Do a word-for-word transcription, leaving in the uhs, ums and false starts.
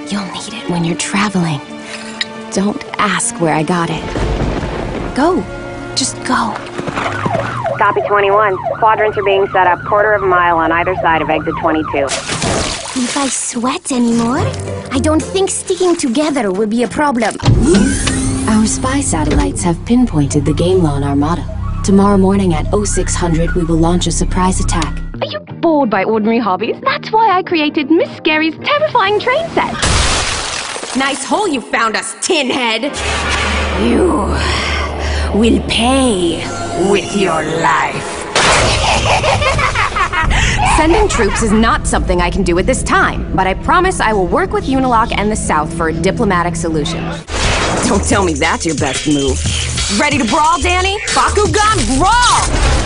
You'll need it when you're traveling. Don't ask where I got it. Go. Just go. Copy twenty-one. Quadrants are being set up quarter of a mile on either side of exit twenty-two. If I sweat anymore, I don't think sticking together will be a problem. Our spy satellites have pinpointed the Game Lawn Armada. Tomorrow morning at oh six hundred, we will launch a surprise attack. Are you bored by ordinary hobbies? That's why I created Miss Scary's terrifying train set. Nice hole you found us, tin head. You will pay with your life. Sending troops is not something I can do at this time, but I promise I will work with Unilock and the South for a diplomatic solution. Don't tell me that's your best move. Ready to brawl, Danny? Bakugan, brawl!